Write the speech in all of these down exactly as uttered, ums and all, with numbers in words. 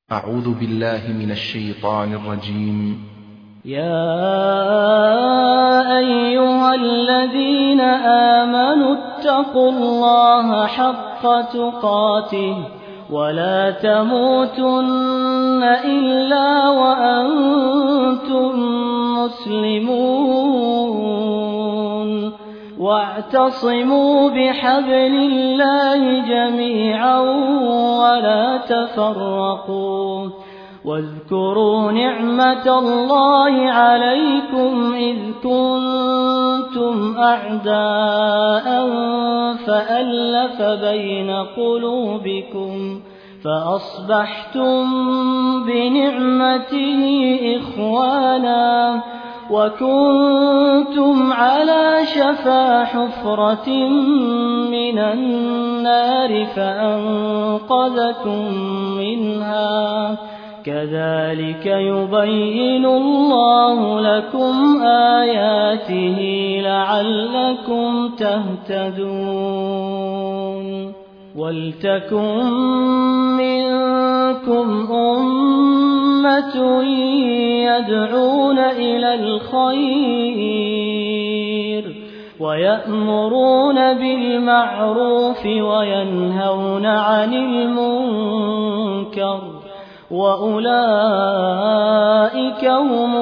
أعوذ بالله من الشيطان الرجيم. يا أيها الذين آمنوا اتقوا الله حق تقاته ولا تموتن إلا وأنتم مسلمون واعتصموا بحبل الله جميعا ولا تفرقوا واذكروا نعمة الله عليكم إذ كنتم أعداء فألف بين قلوبكم فأصبحتم بنعمته إخوانا وكنتم على شفا حفرة من النار فأنقذكم منها كذلك يبين الله لكم آياته لعلكم تهتدون ولتكن منكم أمة يدعون إلى الخير ويأمرون بالمعروف وينهون عن المنكر وأولئك هم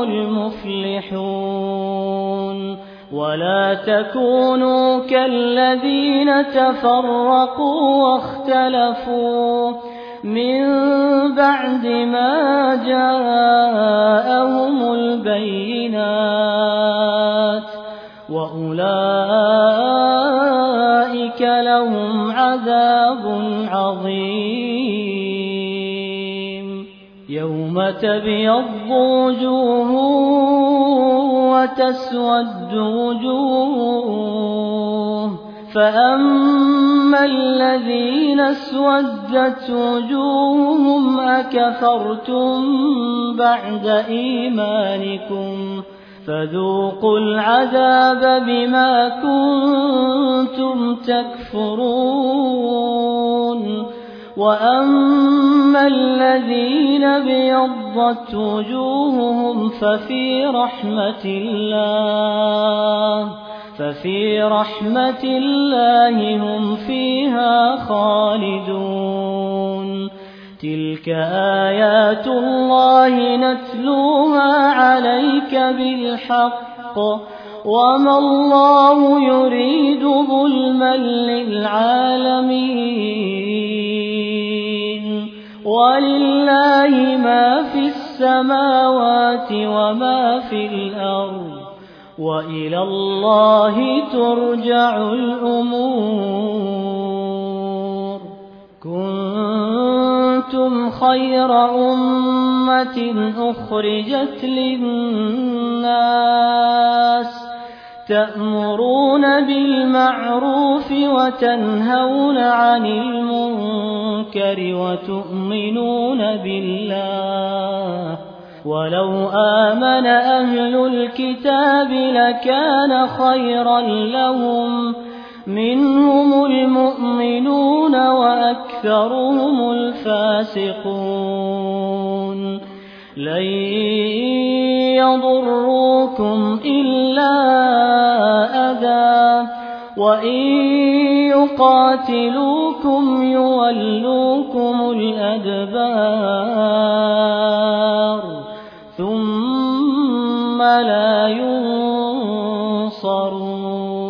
المفلحون ولا تكونوا كالذين تفرقوا واختلفوا من بعد ما جاءهم البينات وأولئك لهم عذاب عظيم يوم تبيض وجوه وتسود وجوه فأما الذين اسودت وجوههم أكفرتم بعد إيمانكم فذوقوا العذاب بما كنتم تكفرون وأما الذين بيضت وجوههم ففي رحمة الله ففي رحمة الله هم فيها خالدون تلك آيات الله نتلوها عليك بالحق وما الله يريد ظلما للعالمين ولله ما في السماوات وما في الأرض وإلى الله ترجع الأمور كنتم خير أمة أخرجت للناس تأمرون بالمعروف وتنهون عن المنكر وتؤمنون بالله ولو آمن أهل الكتاب لكان خيرا لهم منهم المؤمنون وأكثرهم الفاسقون لن يضروكم إلا أذى وإن يقاتلوكم يولوكم الأدبار ثم لا ينصرون